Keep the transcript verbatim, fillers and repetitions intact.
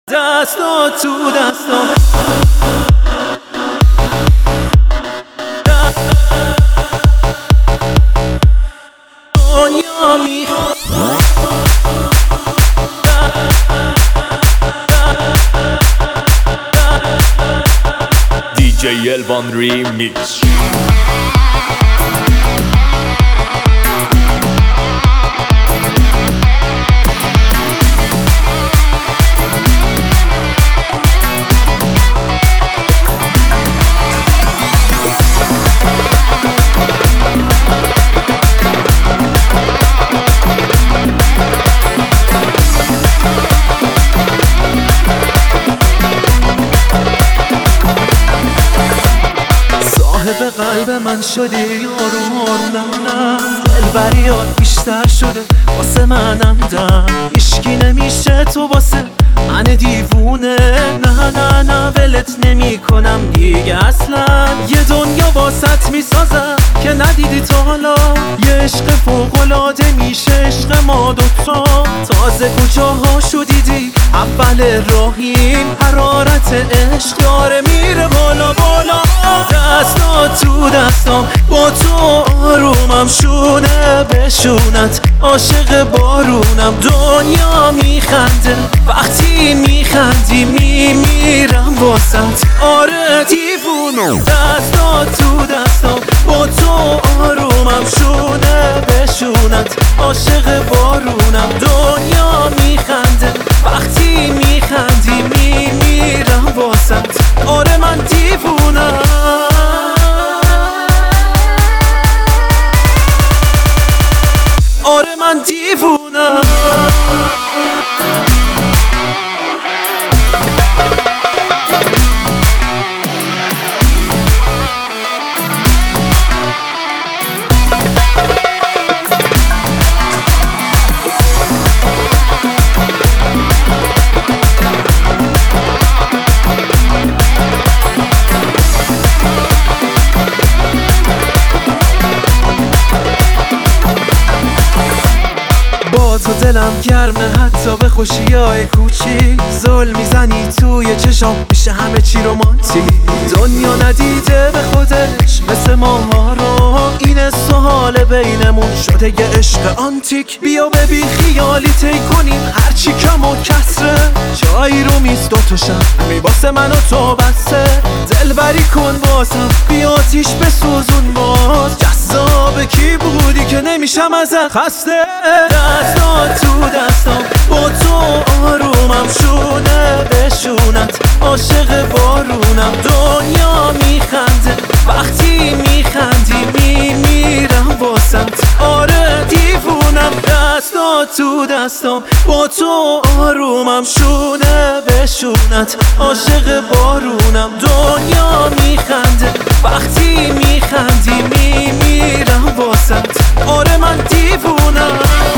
دستا تو دستا دنیا میخواد دی جی الوان ریمیکس. به قلب من شدی آروم آروم، نه دلبریات بیشتر شده واسه منم دم هیشکی نمیشه تو واسه من دیوونه، نه نه نه ولت نمی کنم دیگه اصلا. یه دنیا واسط میسازم که ندیدی تا حالا، یه عشق فوق‌العاده میشه عشق ما دوتا. تازه کجاها شو دیدی اول راهیم، حرارت عشق داره میره بالا بالا. دستا تو دستام با تو آرومم، شونه به شونت عاشق بارونم. دنیا میخنده وقتی میخندی، میمیرم واسط آره دیوونم. دستا تو دستام با تو آرومم، شونه به شونت عاشق بارونم. دنیا میخنده وقتی میخندی، میمیرم واسط آره من دیوونم. آره من دیوونم. تو دلم گرمه حتی به خوشیای کوچی، زل میزنی توی چشام میشه همه چی رومانتیک. دنیا ندیده به خودش مثل ماها رو، این سوال بینمون شده یه عشق آنتیک. بیا ببین خیالی تی کنیم هرچی کم و کسره، جایی رو میز دوتا شم می واسه من و تو بسته. دلبری کن بازم بیا آتیش بسوزون باز، جذاب کی بودی که نمیشم ازت خسته. دستا تو دستام با تو آرومم، شونه به شونت عاشق بارونم. دنیا میخنده وقتی میخندی، میمیرم واسط آره دیوونم. دستا تو دستام با تو آرومم، شونه به شونت عاشق بارونم. دنیا میخنده وقتی میخندی، میمیرم واسط آره من دیوونم.